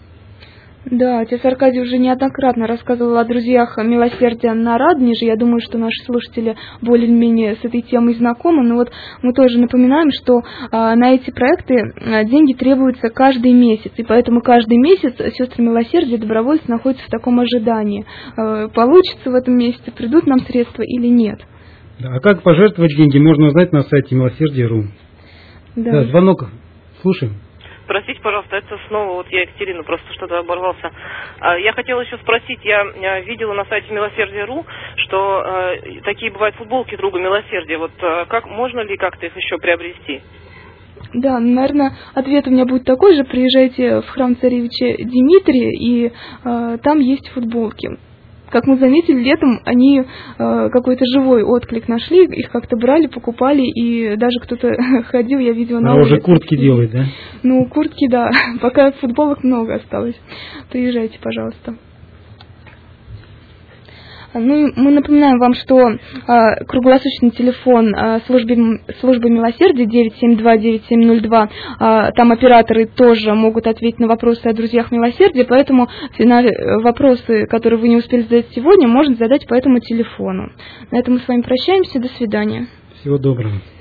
Да, отец Аркадий уже неоднократно рассказывал о друзьях милосердия на Радонеже. Я думаю, что наши слушатели более-менее с этой темой знакомы. Но вот мы тоже напоминаем, что а, на эти проекты а, деньги требуются каждый месяц. И поэтому каждый месяц сестры милосердия, добровольцы находятся в таком ожидании. А, получится в этом месяце, придут нам средства или нет. Да, а как пожертвовать деньги, можно узнать на сайте милосердие.ру. Да. Да, звонок. Слушаем. Простите, пожалуйста, это снова, вот я Екатерина, просто что-то оборвался. Я хотела еще спросить, я видела на сайте Милосердие.ру, что э, такие бывают футболки друга Милосердия. Вот э, как, можно ли как-то их еще приобрести? Да, наверное, ответ у меня будет такой же. Приезжайте в храм царевича Дмитрия, и э, там есть футболки. Как мы заметили, летом они э, какой-то живой отклик нашли, их как-то брали, покупали, и даже кто-то ходил, я видела на улице. А уже куртки делают, да? Ну, куртки, да. Пока футболок много осталось. Приезжайте, пожалуйста. Ну, мы напоминаем вам, что э, круглосуточный телефон э, службы, службы милосердия девять семь два девять семь ноль два, э, там операторы тоже могут ответить на вопросы о друзьях милосердия, поэтому на вопросы, которые вы не успели задать сегодня, можно задать по этому телефону. На этом мы с вами прощаемся, до свидания. Всего доброго.